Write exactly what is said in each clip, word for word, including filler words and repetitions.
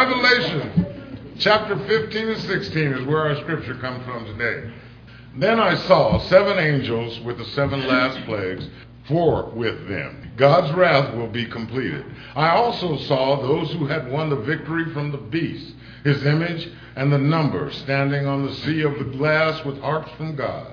Revelation chapter fifteen and sixteen is where our scripture comes from today. Then I saw seven angels with the seven last plagues, for with them God's wrath will be completed. I also saw those who had won the victory from the beast, his image, and the number, standing on the sea of the glass with harps from God.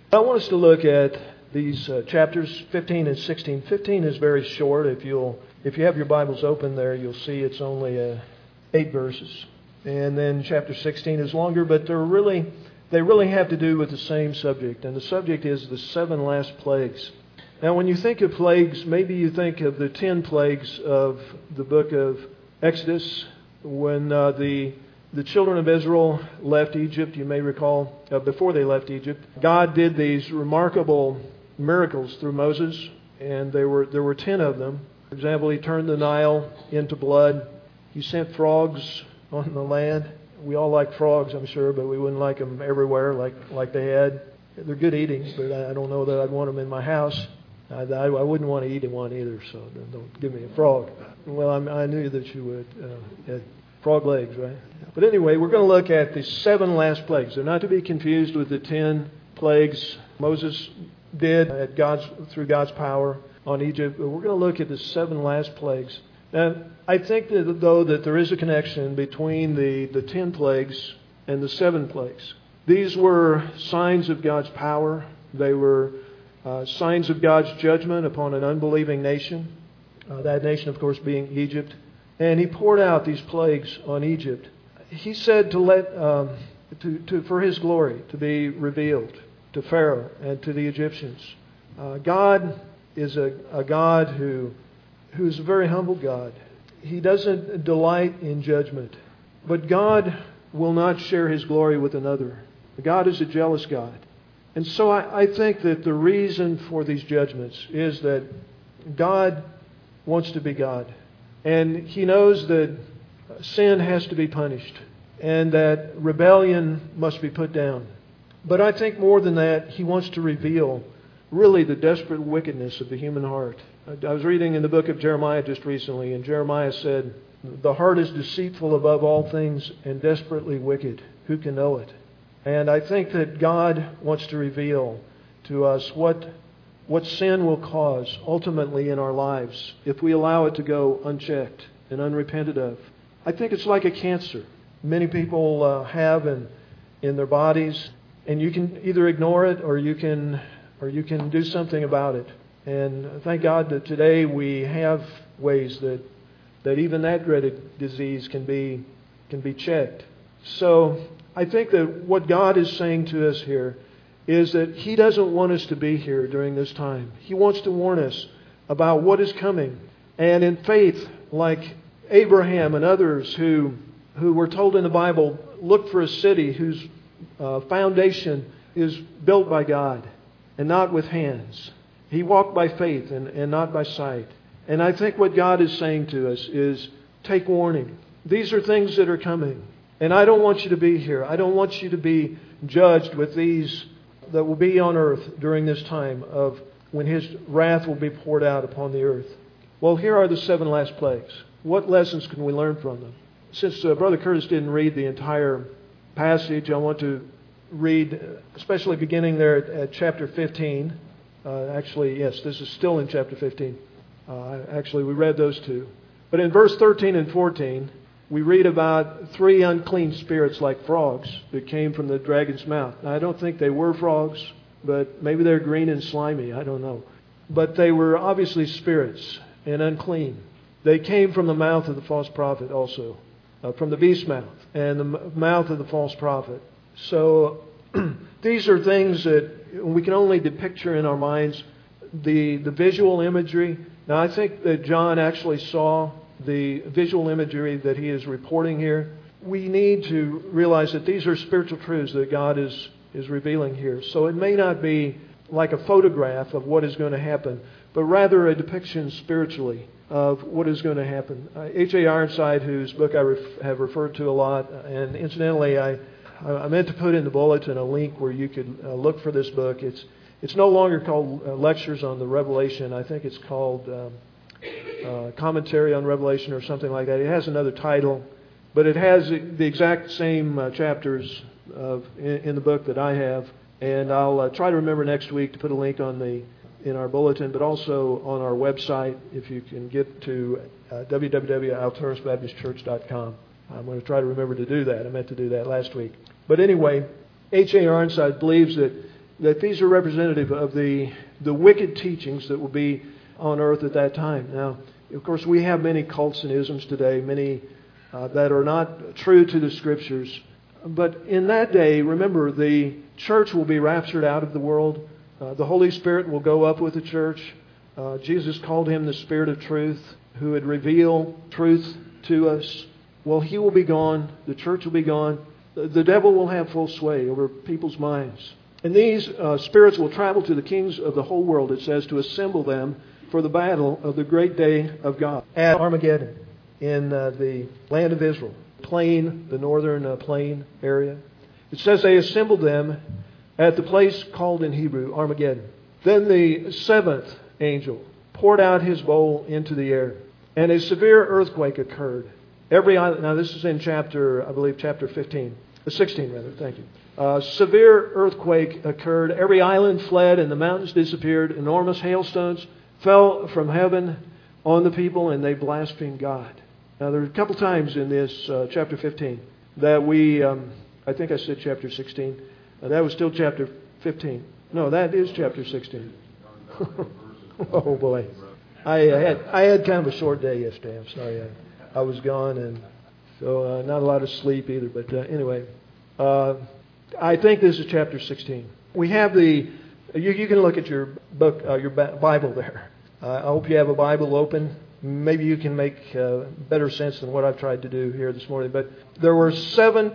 I want us to look at these uh, chapters fifteen and sixteen. fifteen is very short. If you'll, if you have your Bibles open there, you'll see it's only uh, eight verses. And then chapter sixteen is longer, but they're really, they really have to do with the same subject. And the subject is the seven last plagues. Now, when you think of plagues, maybe you think of the ten plagues of the book of Exodus. When uh, the the children of Israel left Egypt, you may recall, uh, before they left Egypt, God did these remarkable miracles through Moses, and there were there were ten of them. For example, He turned the Nile into blood. He sent frogs on the land. We all like frogs, I'm sure, but we wouldn't like them everywhere like like they had. They're good eating, but I don't know that I'd want them in my house. I, I, I wouldn't want to eat one either, so don't give me a frog. Well, I'm, I knew that you would. Uh, had frog legs, right? But anyway, we're going to look at the seven last plagues. They're not to be confused with the ten plagues Moses did at God's through God's power on Egypt. But we're going to look at the seven last plagues. Now, I think that, though, that there is a connection between the, the ten plagues and the seven plagues. These were signs of God's power. They were Uh, signs of God's judgment upon an unbelieving nation. Uh, that nation, of course, being Egypt. And He poured out these plagues on Egypt. He said to let um, to, to for His glory to be revealed to Pharaoh and to the Egyptians. Uh, God is a, a God who who's a very humble God. He doesn't delight in judgment, but God will not share His glory with another. God is a jealous God. And so I, I think that the reason for these judgments is that God wants to be God. And He knows that sin has to be punished and that rebellion must be put down. But I think more than that, He wants to reveal really the desperate wickedness of the human heart. I was reading in the book of Jeremiah just recently, and Jeremiah said, "The heart is deceitful above all things and desperately wicked. Who can know it?" And I think that God wants to reveal to us what what sin will cause ultimately in our lives if we allow it to go unchecked and unrepented of. I think it's like a cancer. Many people uh, have in in their bodies, and you can either ignore it or you can or you can do something about it. And thank God that today we have ways that that even that dreaded disease can be can be checked. So I think that what God is saying to us here is that He doesn't want us to be here during this time. He wants to warn us about what is coming. And in faith, like Abraham and others who who were told in the Bible, look for a city whose uh, foundation is built by God and not with hands. He walked by faith and, and not by sight. And I think what God is saying to us is, take warning. These are things that are coming. And I don't want you to be here. I don't want you to be judged with these that will be on earth during this time of when His wrath will be poured out upon the earth. Well, here are the seven last plagues. What lessons can we learn from them? Since uh, Brother Curtis didn't read the entire passage, I want to read, especially beginning there at, at chapter fifteen. Uh, actually, yes, this is still in chapter fifteen. Uh, actually, we read those two. But in verse thirteen and fourteen, we read about three unclean spirits like frogs that came from the dragon's mouth. Now, I don't think they were frogs, but maybe they're green and slimy. I don't know. But they were obviously spirits and unclean. They came from the mouth of the false prophet also, uh, from the beast's mouth and the m- mouth of the false prophet. So these are things that we can only depicture in our minds, the, the visual imagery. Now, I think that John actually saw the visual imagery that he is reporting here. We need to realize that these are spiritual truths that God is, is revealing here. So it may not be like a photograph of what is going to happen, but rather a depiction spiritually of what is going to happen. Uh, H A Ironside, whose book I ref- have referred to a lot, and incidentally, I, I meant to put in the bulletin a link where you could uh, look for this book. It's, it's no longer called uh, Lectures on the Revelation. I think it's called Um, Uh, commentary on Revelation or something like that. It has another title, but it has the exact same uh, chapters of in, in the book that I have. And I'll uh, try to remember next week to put a link on the in our bulletin, but also on our website if you can get to uh, w w w dot alturas baptist church dot com. I'm going to try to remember to do that. I meant to do that last week. But anyway, H A Ironside believes that that these are representative of the, the wicked teachings that will be on earth at that time. Now, of course, we have many cults and isms today, many uh, that are not true to the Scriptures. But in that day, remember, the church will be raptured out of the world. Uh, the Holy Spirit will go up with the church. Uh, Jesus called Him the Spirit of truth, who would reveal truth to us. Well, He will be gone. The church will be gone. The, the devil will have full sway over people's minds. And these uh, spirits will travel to the kings of the whole world, it says, to assemble them for the battle of the great day of God at Armageddon in uh, the land of Israel, plain, the northern uh, plain area. It says they assembled them at the place called in Hebrew Armageddon. Then the seventh angel poured out his bowl into the air, and a severe earthquake occurred. Every island, now this is in chapter, I believe, chapter fifteen, uh, sixteen rather. Thank you. Uh, severe earthquake occurred. Every island fled, and the mountains disappeared. Enormous hailstones fell from heaven on the people, and they blasphemed God. Now, there are a couple times in this uh, chapter fifteen that we, um, I think I said chapter sixteen. Uh, that was still chapter fifteen. No, that is chapter sixteen. Oh boy, I uh, had I had kind of a short day yesterday. I'm sorry, I, I was gone, and so uh, not a lot of sleep either. But uh, anyway, uh, I think this is chapter sixteen. We have the. You, you can look at your book, uh, your Bible there. Uh, I hope you have a Bible open. Maybe you can make uh, better sense than what I've tried to do here this morning. But there were seven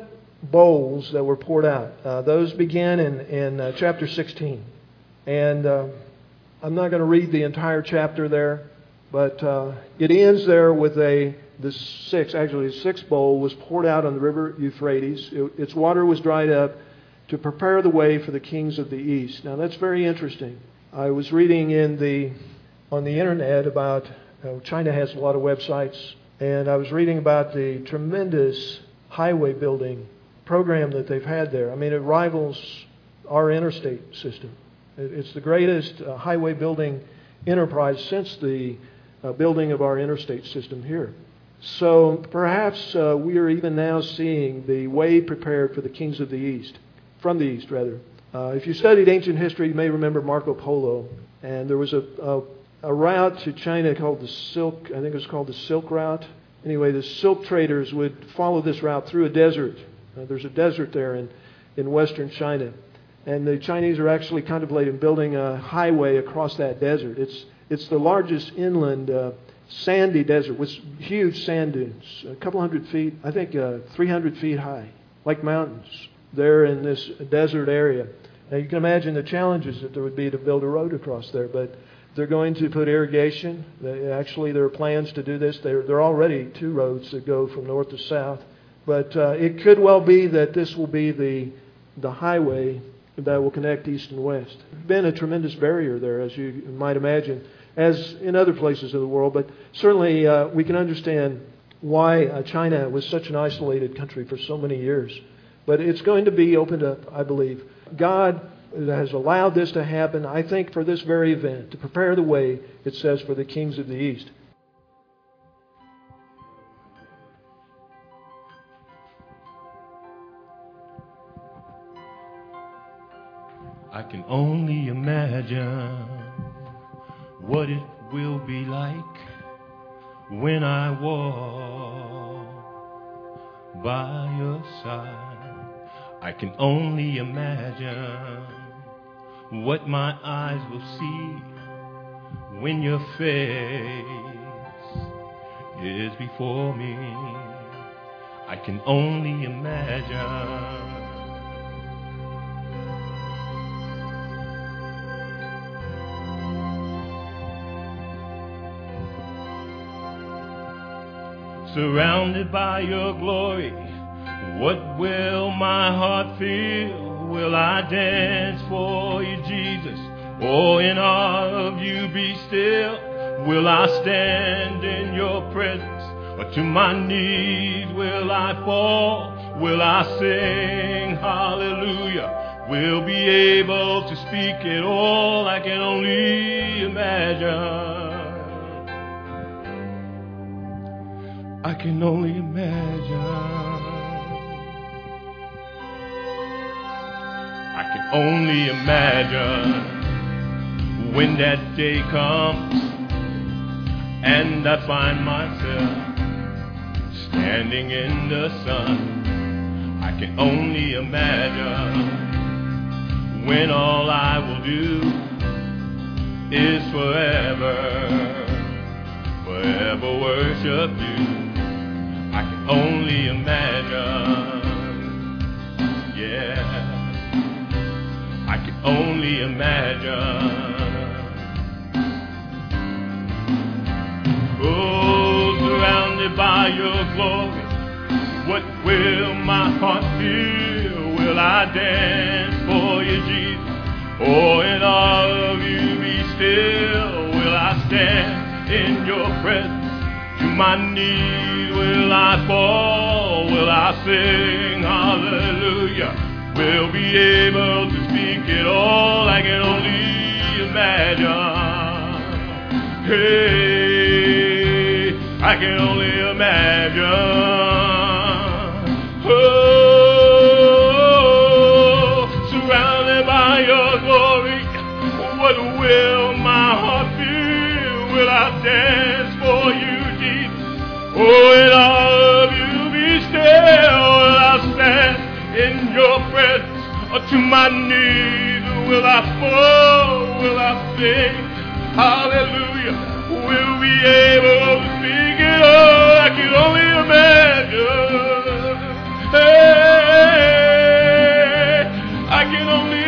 bowls that were poured out. Uh, those begin in, in uh, chapter sixteen. And uh, I'm not going to read the entire chapter there, but uh, it ends there with a, the sixth, actually the sixth bowl was poured out on the river Euphrates. It, its water was dried up to prepare the way for the kings of the east. Now that's very interesting. I was reading in the on the internet about, uh, China has a lot of websites, and I was reading about the tremendous highway building program that they've had there. I mean, it rivals our interstate system. It's the greatest uh, highway building enterprise since the uh, building of our interstate system here. So perhaps uh, we are even now seeing the way prepared for the kings of the east, from the east rather. Uh, if you studied ancient history, you may remember Marco Polo, and there was a, a, a route to China called the Silk, I think it was called the Silk Route. Anyway, the silk traders would follow this route through a desert. Uh, there's a desert there in, in western China. And the Chinese are actually contemplating building a highway across that desert. It's it's the largest inland uh, sandy desert with huge sand dunes, a couple hundred feet, I think uh, three hundred feet high, like mountains, there in this desert area. Now you can imagine the challenges that there would be to build a road across there, but they're going to put irrigation. They, actually, there are plans to do this. There, there are already two roads that go from north to south. But uh, it could well be that this will be the the highway that will connect east and west. There's been a tremendous barrier there, as you might imagine, as in other places of the world. But certainly uh, we can understand why uh, China was such an isolated country for so many years. But it's going to be opened up, I believe. God has allowed this to happen, I think, for this very event, to prepare the way, it says, for the kings of the east. I can only imagine what it will be like when I walk by your side. I can only imagine what my eyes will see when your face is before me. I can only imagine. Surrounded by your glory, what will my heart feel? Will I dance for you, Jesus? Or in awe of you be still? Will I stand in your presence? Or to my knees will I fall? Will I sing hallelujah? Will be able to speak it all? I can only imagine. I can only imagine. I can only imagine when that day comes and I find myself standing in the sun. I can only imagine when all I will do is forever, forever worship you. I can only imagine, yeah, I can only imagine. Oh, surrounded by your glory, what will my heart feel? Will I dance for you, Jesus? Oh, in all of you be still. Will I stand in your presence? To my knees will I fall? Will I sing hallelujah? Will be able to speak it all? I can only imagine. Hey, I can only imagine. Oh, surrounded by your glory, what will my heart feel? Will I dance for you, Jesus? Oh, in all of you be still. Will I stand in your presence? Or to my knees will I fall? Will I sing hallelujah? Will be able to speak it all? I can only imagine. Hey, I can only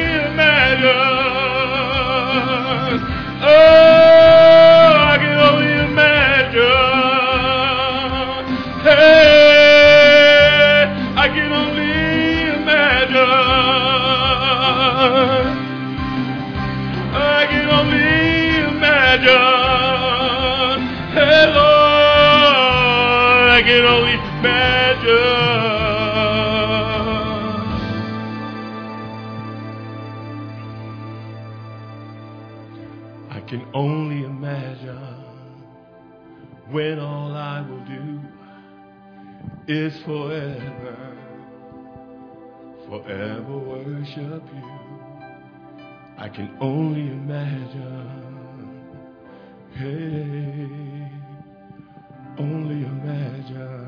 imagine. Oh, I can only imagine. Hey, I can only imagine. I can only imagine. Hey, Lord, I can only imagine. I can only imagine when all I will do is forever, forever worship you. I can only imagine, hey, only imagine.